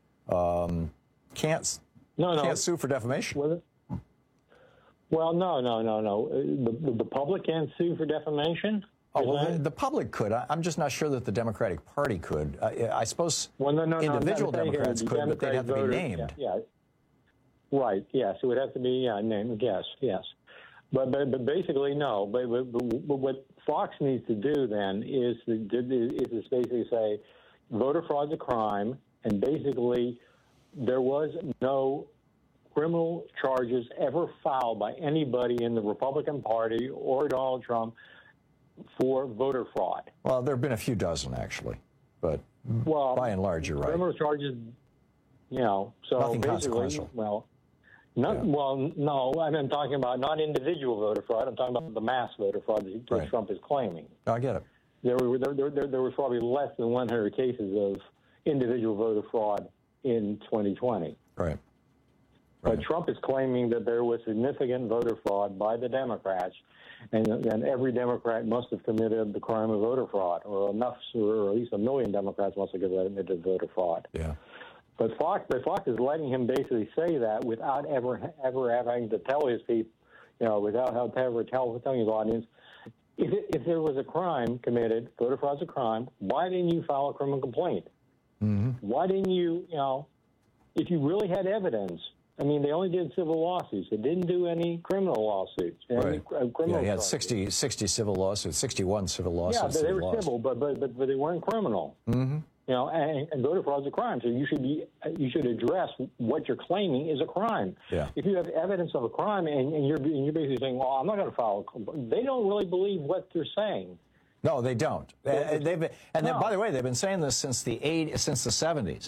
can't sue for defamation. Well, no. The public can't sue for defamation? Oh, well, the public could. I'm just not sure that the Democratic Party could. I suppose individual Democrats could, but they'd have to be named. Yeah. Right, yes. It would have to be named, yes. But basically, no. But what Fox needs to do then is basically say voter fraud's a crime, and basically there was no criminal charges ever filed by anybody in the Republican Party or Donald Trump for voter fraud. Well, there have been a few dozen, actually, but by and large, you're right. Criminal charges, so nothing basically, consequential. No, I'm talking about not individual voter fraud. I'm talking about the mass voter fraud that Trump is claiming. I get it. There was probably less than 100 cases of individual voter fraud in 2020. Right. But Trump is claiming that there was significant voter fraud by the Democrats, and every Democrat must have committed the crime of voter fraud, or at least 1 million Democrats must have committed voter fraud. Yeah. But Fox is letting him basically say that without ever having to tell his people, without ever telling his audience, if there was a crime committed, voter fraud's a crime, why didn't you file a criminal complaint? Mm-hmm. Why didn't you, if you really had evidence? I mean, they only did civil lawsuits. They didn't do any criminal lawsuits. Right. He had 60 civil lawsuits, 61 civil lawsuits. Yeah, but they were civil, but they weren't criminal. Mm-hmm. And voter fraud is a crime. So you should address what you're claiming is a crime. Yeah. If you have evidence of a crime and you're basically saying, well, I'm not going to file a complaint, they don't really believe what they're saying. No, they don't. By the way, they've been saying this since the 70s.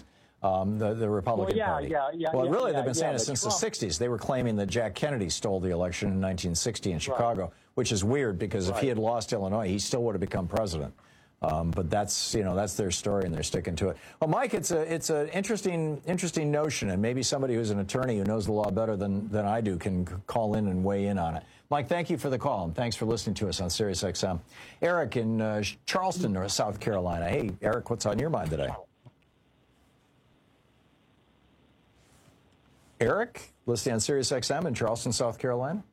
the Republican Party. Well, really, they've been saying it since Trump, the 60s. They were claiming that Jack Kennedy stole the election in 1960 in Chicago, which is weird because if he had lost Illinois, he still would have become president. But that's their story, and they're sticking to it. Well, Mike, it's an interesting notion, and maybe somebody who's an attorney who knows the law better than I do can call in and weigh in on it. Mike, thank you for the call, and thanks for listening to us on Sirius XM. Eric in Charleston, South Carolina. Hey, Eric, what's on your mind today? Eric, listening on Sirius XM in Charleston, South Carolina.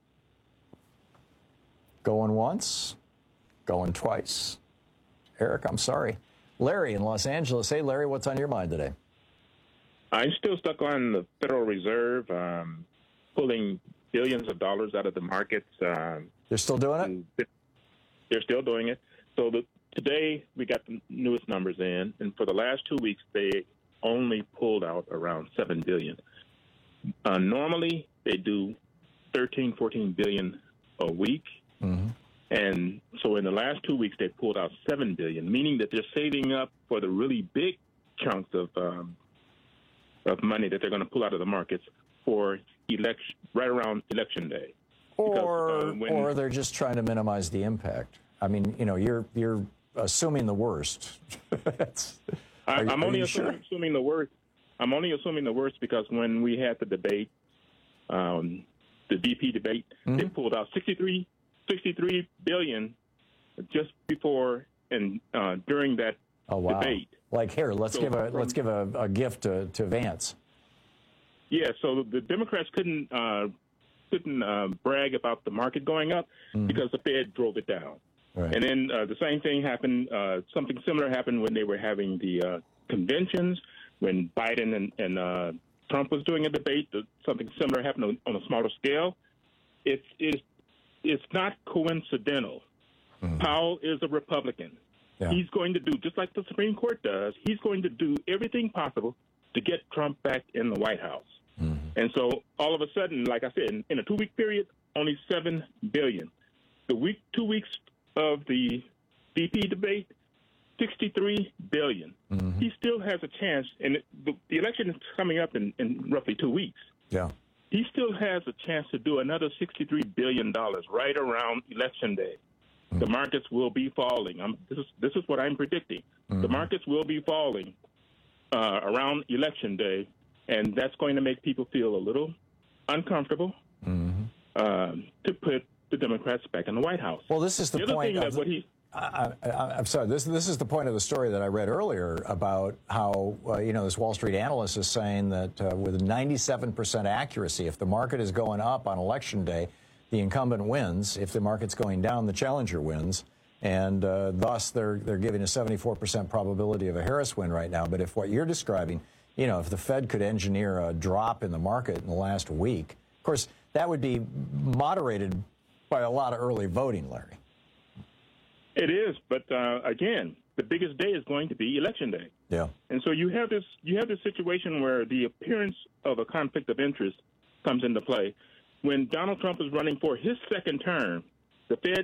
Going once, going twice. Eric, I'm sorry. Larry in Los Angeles. Hey, Larry, what's on your mind today? I'm still stuck on the Federal Reserve pulling billions of dollars out of the markets. They're still doing it? They're still doing it. So today we got the newest numbers in, and for the last 2 weeks, they only pulled out around $7 billion. Normally, they do 13, 14 billion a week. Mm-hmm. And so in the last 2 weeks, they pulled out $7 billion, meaning that they're saving up for the really big chunks of money that they're going to pull out of the markets for right around Election Day. Or they're just trying to minimize the impact. I mean, you're assuming the worst. I'm only assuming the worst. I'm only assuming the worst because when we had the debate, the VP debate, they pulled out 63 billion just before and during that debate. Like here, let's give a gift to Vance. Yeah, so the Democrats couldn't brag about the market going up because the Fed drove it down. Right. And then the same thing happened. Something similar happened when they were having the conventions. When Biden and Trump was doing a debate, something similar happened on a smaller scale. It's not coincidental. Powell is a Republican. Yeah. He's going to do, just like the Supreme Court does, he's going to do everything possible to get Trump back in the White House. And so all of a sudden, like I said, in a 2 week period, only $7 billion. 2 weeks of the VP debate, $63 billion. He still has a chance, and the election is coming up in roughly 2 weeks. Yeah. He still has a chance to do another $63 billion right around Election Day. The markets will be falling. This is what I'm predicting. The markets will be falling around Election Day, and that's going to make people feel a little uncomfortable to put the Democrats back in the White House. Well, this is the point. I'm sorry. This is the point of the story that I read earlier about how this Wall Street analyst is saying that with 97% accuracy, if the market is going up on Election Day, the incumbent wins. If the market's going down, the challenger wins, and thus they're giving a 74% probability of a Harris win right now. But if what you're describing, if the Fed could engineer a drop in the market in the last week, of course that would be moderated by a lot of early voting, Larry. It is, but again, the biggest day is going to be Election Day. Yeah. And so you have this situation where the appearance of a conflict of interest comes into play. When Donald Trump was running for his second term, the Fed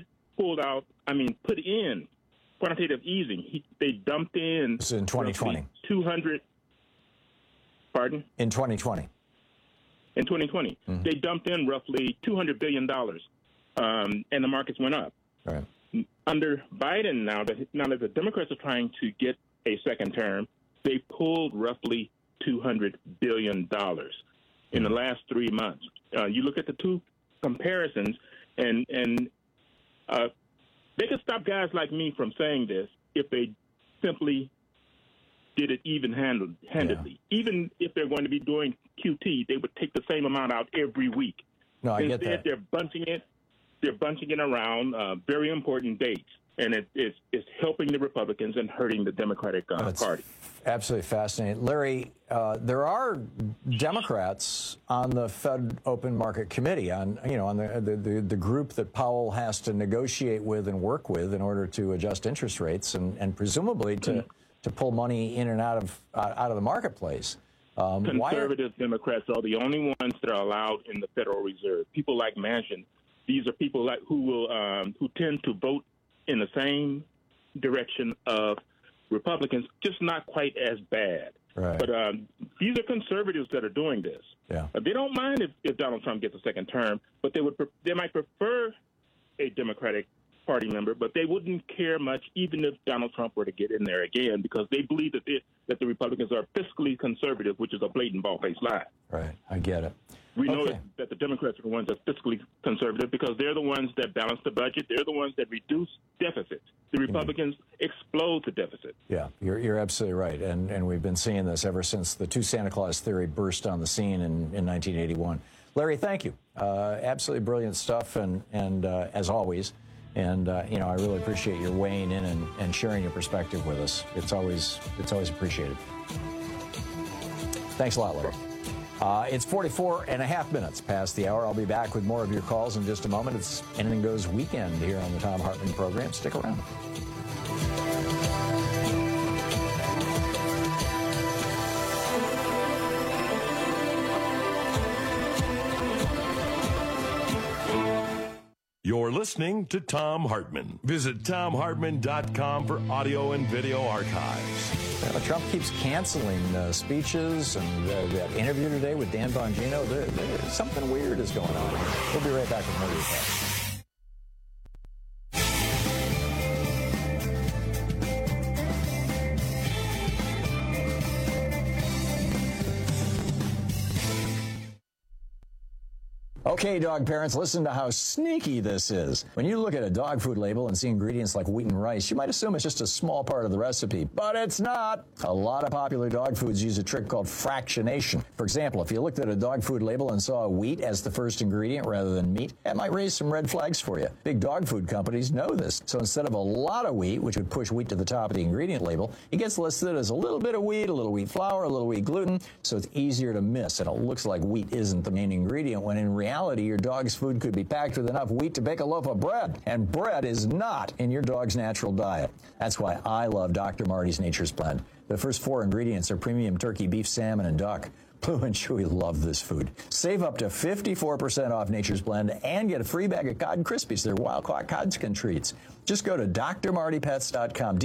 put in quantitative easing. They dumped in. This is in 2020. 200. Pardon? In 2020. In 2020, they dumped in roughly $200 billion, and the markets went up. Right. Under Biden, now that the Democrats are trying to get a second term, they pulled roughly $200 billion in the last 3 months. You look at the two comparisons, and they could stop guys like me from saying this if they simply did it even-handedly. Yeah. Even if they're going to be doing QT, they would take the same amount out every week. No, I Instead, get that. They're bunching it around very important dates, and it's helping the Republicans and hurting the Democratic Party. Absolutely fascinating. Larry, there are Democrats on the Fed Open Market Committee, on the group that Powell has to negotiate with and work with in order to adjust interest rates and presumably to pull money in and out of the marketplace. Conservative Democrats are the only ones that are allowed in the Federal Reserve. People like Manchin, these are people who tend to vote in the same direction of Republicans, just not quite as bad. Right. But these are conservatives that are doing this. Yeah. They don't mind if Donald Trump gets a second term, but they might prefer a Democratic Party member, but they wouldn't care much even if Donald Trump were to get in there again, because they believe that the Republicans are fiscally conservative, which is a blatant bald-faced lie. Right. I get it. We know that the Democrats are the ones that are fiscally conservative because they're the ones that balance the budget. They're the ones that reduce deficits. The Republicans explode the deficit. Yeah, you're absolutely right. And we've been seeing this ever since the two Santa Claus theory burst on the scene in 1981. Larry, thank you. Absolutely brilliant stuff, and as always. And, I really appreciate your weighing in and sharing your perspective with us. It's always appreciated. Thanks a lot, Larry. It's 44 and a half minutes past the hour. I'll be back with more of your calls in just a moment. It's Anything Goes Weekend here on the Thom Hartmann program. Stick around. You're listening to Thom Hartmann. Visit ThomHartmann.com for audio and video archives. Trump keeps canceling speeches, and that interview today with Dan Bongino, something weird is going on. We'll be right back with more of your thoughts. Okay, dog parents, listen to how sneaky this is. When you look at a dog food label and see ingredients like wheat and rice, you might assume it's just a small part of the recipe, but it's not. A lot of popular dog foods use a trick called fractionation. For example, if you looked at a dog food label and saw wheat as the first ingredient rather than meat, that might raise some red flags for you. Big dog food companies know this, so instead of a lot of wheat, which would push wheat to the top of the ingredient label, it gets listed as a little bit of wheat, a little wheat flour, a little wheat gluten, so it's easier to miss, and it looks like wheat isn't the main ingredient, when in reality, your dog's food could be packed with enough wheat to bake a loaf of bread, and bread is not in your dog's natural diet. That's why I love Dr. Marty's Nature's Blend. The first 4 ingredients are premium turkey, beef, salmon, and duck. Blue and Chewy love this food. Save up to 54% off Nature's Blend and get a free bag of Cod Krispies. They're wild-caught Codskin treats. Just go to drmartypets.com,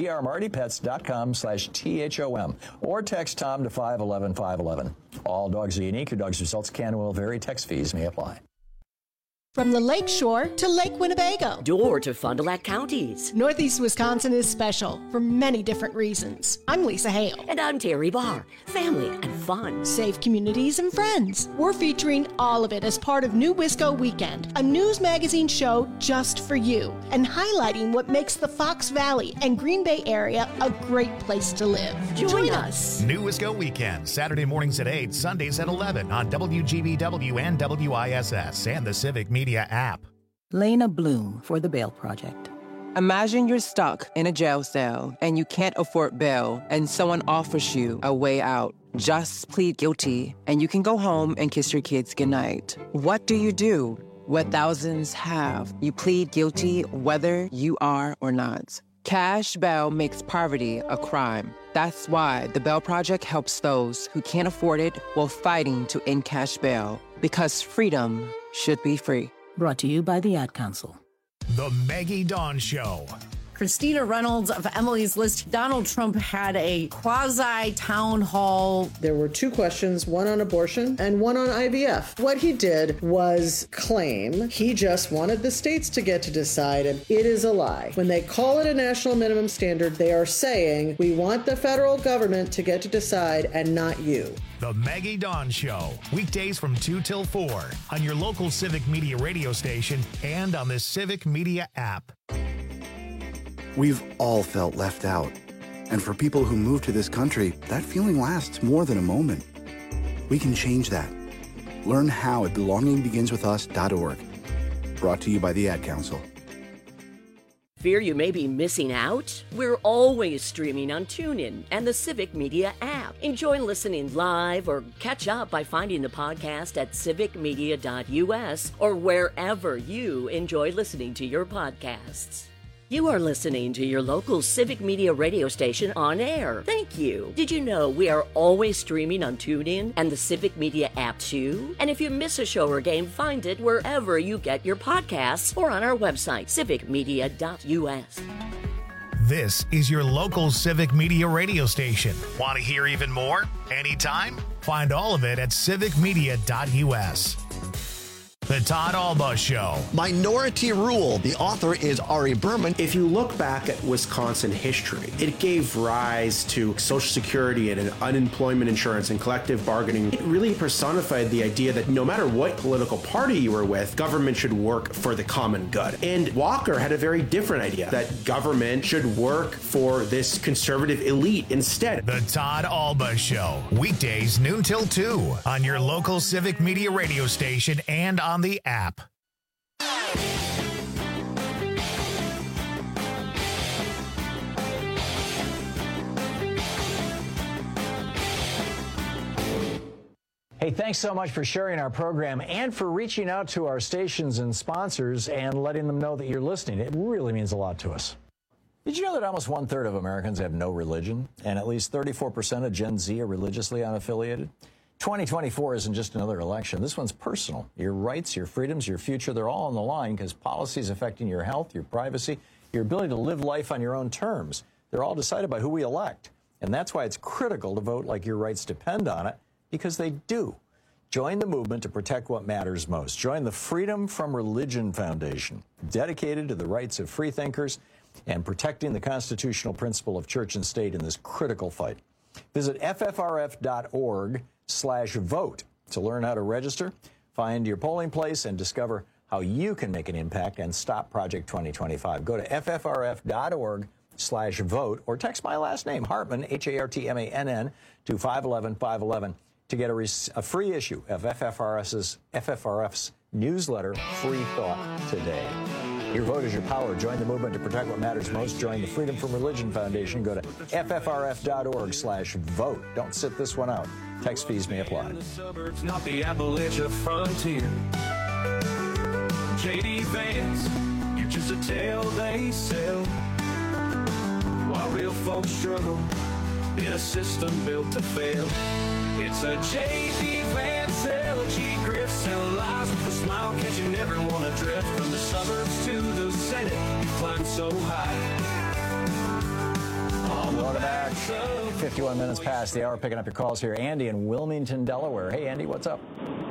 drmartypets.com/THOM, or text Tom to 511-511. All dogs are unique. Your dog's results can and will vary. Text fees may apply. From the Lake Shore to Lake Winnebago. Door to Fond du Lac counties. Northeast Wisconsin is special for many different reasons. I'm Lisa Hale. And I'm Terry Barr. Family and fun. Safe communities and friends. We're featuring all of it as part of New Wisco Weekend, a news magazine show just for you, and highlighting what makes the Fox Valley and Green Bay area a great place to live. Join us. New Wisco Weekend, Saturday mornings at 8, Sundays at 11 on WGBW and WISS and the Civic Media app. Lena Bloom for the Bail Project. Imagine you're stuck in a jail cell and you can't afford bail, and someone offers you a way out. Just plead guilty and you can go home and kiss your kids goodnight. What do you do? What thousands have. You plead guilty whether you are or not. Cash bail makes poverty a crime. That's why the Bail Project helps those who can't afford it while fighting to end cash bail. Because freedom should be free. Brought to you by the Ad Council. The Maggie Dawn Show. Christina Reynolds of Emily's List. Donald Trump had a quasi-town hall. There were 2 questions, one on abortion and one on IVF. What he did was claim he just wanted the states to get to decide, and it is a lie. When they call it a national minimum standard, they are saying, we want the federal government to get to decide and not you. The Maggie Dawn Show, weekdays from 2 till 4 on your local Civic Media radio station and on the Civic Media app. We've all felt left out. And for people who move to this country, that feeling lasts more than a moment. We can change that. Learn how at belongingbeginswithus.org. Brought to you by the Ad Council. Fear you may be missing out? We're always streaming on TuneIn and the Civic Media app. Enjoy listening live or catch up by finding the podcast at civicmedia.us or wherever you enjoy listening to your podcasts. You are listening to your local Civic Media radio station on air. Thank you. Did you know we are always streaming on TuneIn and the Civic Media app too? And if you miss a show or game, find it wherever you get your podcasts or on our website, civicmedia.us. This is your local Civic Media radio station. Want to hear even more? Anytime? Find all of it at civicmedia.us. The Todd Alba Show. Minority Rule. The author is Ari Berman. If you look back at Wisconsin history, it gave rise to Social Security and unemployment insurance and collective bargaining. It really personified the idea that no matter what political party you were with, government should work for the common good. And Walker had a very different idea, that government should work for this conservative elite instead. The Todd Alba Show. Weekdays noon till 2 on your local Civic Media radio station and on the app. Hey, thanks so much for sharing our program and for reaching out to our stations and sponsors and letting them know that you're listening. It really means a lot to us. Did you know that almost 1/3 of Americans have no religion, and at least 34% of Gen Z are religiously unaffiliated? 2024 isn't just another election. This one's personal. Your rights, your freedoms, your future, they're all on the line because policies affecting your health, your privacy, your ability to live life on your own terms, they're all decided by who we elect. And that's why it's critical to vote like your rights depend on it, because they do. Join the movement to protect what matters most. Join the Freedom from Religion Foundation, dedicated to the rights of freethinkers and protecting the constitutional principle of church and state in this critical fight. Visit ffrf.org/vote to learn how to register, find your polling place, and discover how you can make an impact and stop Project 2025. Go to ffrf.org/vote or text my last name, Hartman, Hartmann, to 511-511 to get a free issue of FFRF's newsletter, Free Thought Today. Your vote is your power. Join the movement to protect what matters most. Join the Freedom from Religion Foundation. Go to ffrf.org/vote. Don't sit this one out. Text fees may apply. Not the Appalachia frontier. J.D. Vance, you're just a tale they sell. While real folks struggle in a system built to fail. It's a J.D. Vance, LG Griff, sell lies with a smile, cause you never want to drift from the suburbs to the Senate. You climb so high. Welcome back. 51 minutes past the hour, picking up your calls here. Andy in Wilmington, Delaware. Hey, Andy, what's up?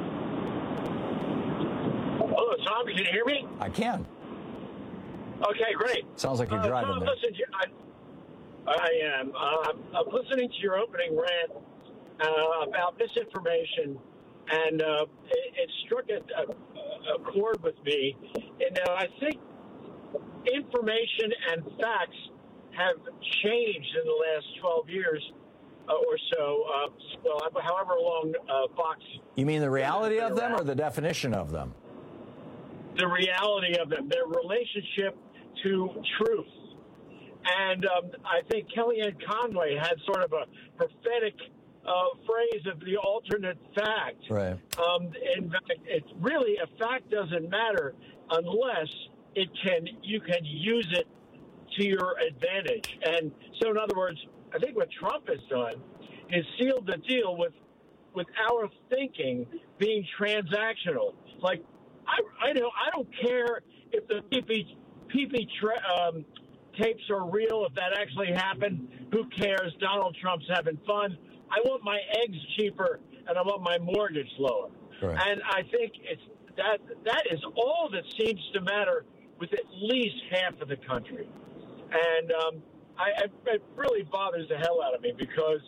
Hello, Tom. Can you hear me? I can. Okay, great. Sounds like you're driving Tom, there. listen, I am. I'm listening to your opening rant about misinformation, and it struck a chord with me. And I think information and facts have changed in the last 12 years or so, however long Fox... You mean the reality of them or the definition of them? The reality of them, their relationship to truth. And I think Kellyanne Conway had sort of a prophetic phrase of the alternate fact. Right. In fact, it's really, a fact doesn't matter unless you can use it to your advantage. And so, in other words, I think what Trump has done is sealed the deal with our thinking being transactional. Like, I don't care if the PP tapes are real, if that actually happened. Who cares? Donald Trump's having fun. I want my eggs cheaper, and I want my mortgage lower. Right. And I think that is all that seems to matter with at least half of the country. And it really bothers the hell out of me because,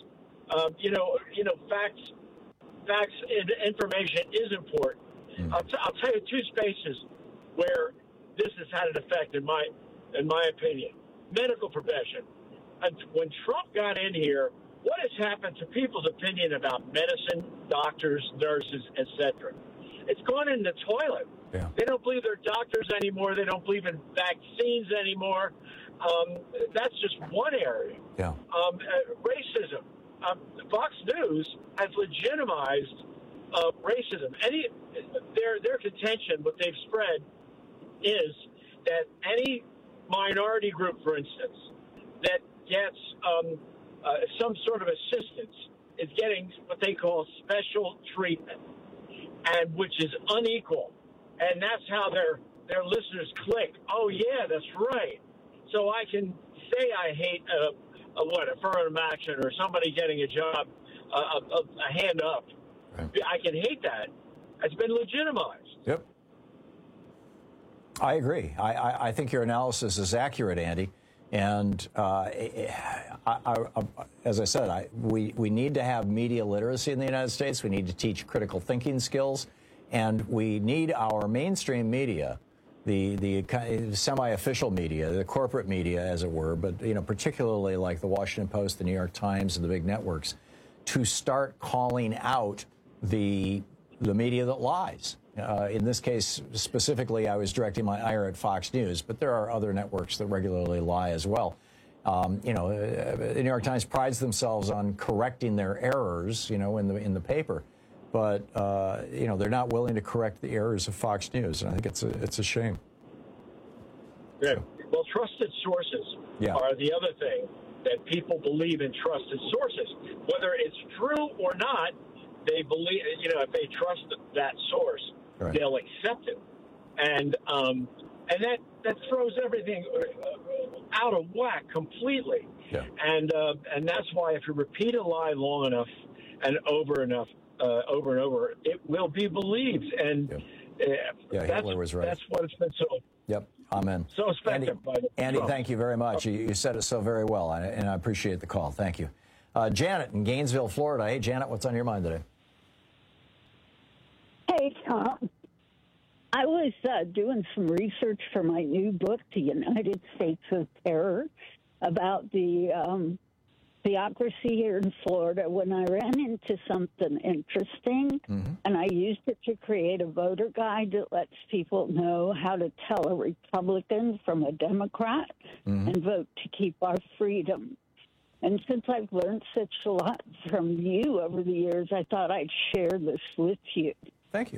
facts and information is important. I'll tell you two spaces where this has had an effect, in my opinion. Medical profession. And when Trump got in here, what has happened to people's opinion about medicine, doctors, nurses, etc.? It's gone in the toilet. Yeah. They don't believe they're doctors anymore. They don't believe in vaccines anymore. That's just one area. Yeah. Racism. Fox News has legitimized racism. Their contention, what they've spread, is that any minority group, for instance, that gets some sort of assistance is getting what they call special treatment, and which is unequal. And that's how their listeners click. Oh, yeah, that's right. So I can say I hate affirmative action or somebody getting a job, a hand up. Right. I can hate that. It's been legitimized. Yep. I agree. I think your analysis is accurate, Andy. And as I said, we need to have media literacy in the United States. We need to teach critical thinking skills. And we need our mainstream media, the semi-official media, the corporate media, as it were, but particularly like the Washington Post, the New York Times, and the big networks, to start calling out the media that lies. In this case, specifically, I was directing my ire at Fox News, but there are other networks that regularly lie as well. The New York Times prides themselves on correcting their errors, in the paper, but they're not willing to correct the errors of Fox News, and I think it's a shame. Yeah. Well, trusted sources are the other thing that people believe in. Trusted sources, whether it's true or not, they believe. If they trust that source, right, they'll accept it, and that throws everything out of whack completely. Yeah. And that's why if you repeat a lie long enough and over and over, it will be believed. And Hitler was right. That's what it's been so. Yep. Amen. So effective. Andy, thank you very much. You said it so very well, and I appreciate the call. Thank you. Janet in Gainesville, Florida. Hey, Janet, what's on your mind today? Hey, Tom. I was doing some research for my new book, The United States of Terror, about the theocracy here in Florida, when I ran into something interesting, and I used it to create a voter guide that lets people know how to tell a Republican from a Democrat and vote to keep our freedom. And since I've learned such a lot from you over the years, I thought I'd share this with you. Thank you.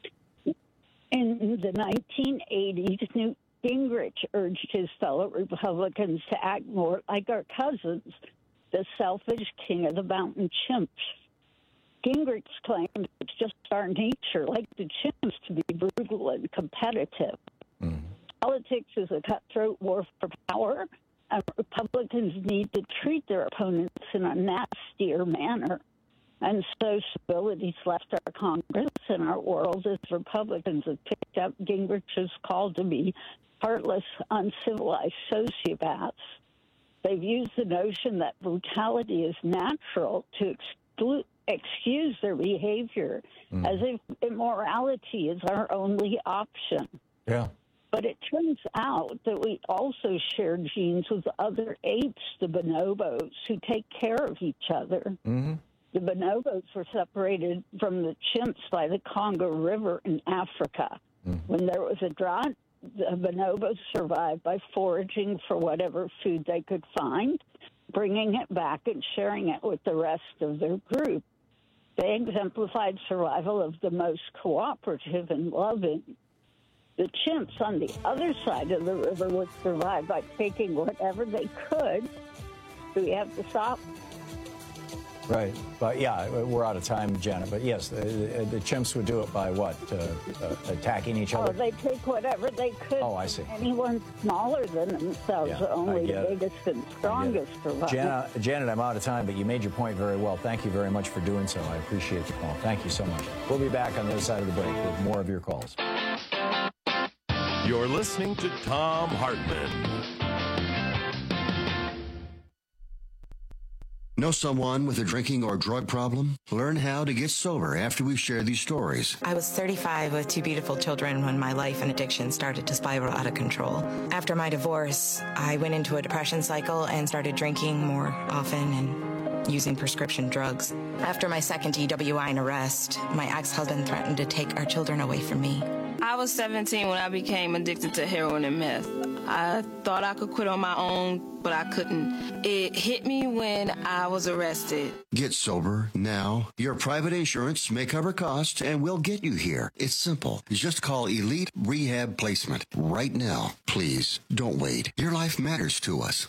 In the 1980s, Newt Gingrich urged his fellow Republicans to act more like our cousins, the selfish king of the mountain chimps. Gingrich claimed it's just our nature, like the chimps, to be brutal and competitive. Politics is a cutthroat war for power, and Republicans need to treat their opponents in a nastier manner. And so civility's left our Congress and our world as Republicans have picked up Gingrich's call to be heartless, uncivilized sociopaths. They've used the notion that brutality is natural to excuse their behavior, as if immorality is our only option. Yeah. But it turns out that we also share genes with other apes, the bonobos, who take care of each other. The bonobos were separated from the chimps by the Congo River in Africa. When there was a drought, the bonobos survived by foraging for whatever food they could find, bringing it back and sharing it with the rest of their group. They exemplified survival of the most cooperative and loving. The chimps on the other side of the river would survive by taking whatever they could. Do we have to stop? Right. But yeah, we're out of time, Janet. But yes, the chimps would do it by what? Attacking each other? Oh, they take whatever they could. Oh, I see. Anyone smaller than themselves, only the biggest and strongest survive. Janet, I'm out of time, but you made your point very well. Thank you very much for doing so. I appreciate the call. Thank you so much. We'll be back on the other side of the break with more of your calls. You're listening to Thom Hartmann. Know someone with a drinking or drug problem? Learn how to get sober after we share these stories. I was 35 with 2 beautiful children when my life and addiction started to spiral out of control. After my divorce, I went into a depression cycle and started drinking more often and using prescription drugs. After my second DWI and arrest, my ex-husband threatened to take our children away from me. I was 17 when I became addicted to heroin and meth. I thought I could quit on my own, but I couldn't. It hit me when I was arrested. Get sober now. Your private insurance may cover costs and we'll get you here. It's simple. Just call Elite Rehab Placement right now. Please, don't wait. Your life matters to us.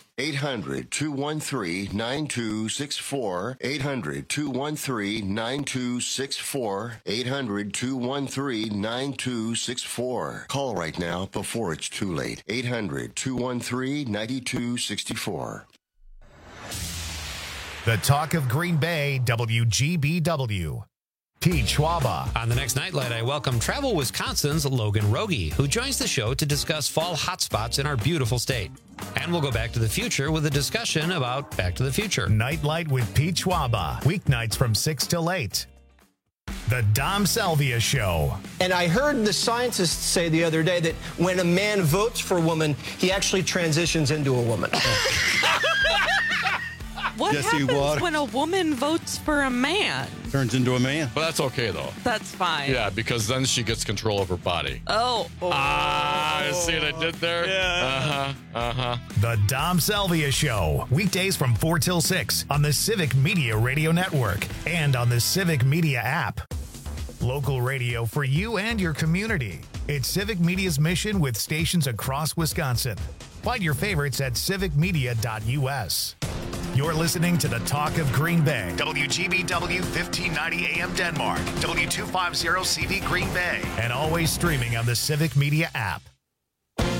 800-213-9264. 800-213-9264. 800-213-9264. Call right now before it's too late. 800-213-9264. 64. The Talk of Green Bay, WGBW. Pete Schwaba. On the next Nightlight, I welcome Travel Wisconsin's Logan Rogie, who joins the show to discuss fall hotspots in our beautiful state. And we'll go back to the future with a discussion about Back to the Future. Nightlight with Pete Schwaba. Weeknights from 6 till 8. The Dom Salvia Show. And I heard the scientists say the other day that when a man votes for a woman, he actually transitions into a woman. What happens when a woman votes for a man? Turns into a man. But that's okay, though. That's fine. Yeah, because then she gets control of her body. Oh. You see what I did there? Yeah. The Dom Salvia Show. Weekdays from 4 till 6 on the Civic Media Radio Network and on the Civic Media app. Local radio for you and your community. It's Civic Media's mission with stations across Wisconsin. Find your favorites at civicmedia.us. You're listening to the Talk of Green Bay. WGBW 1590 AM Denmark. W250 CV Green Bay. And always streaming on the Civic Media app.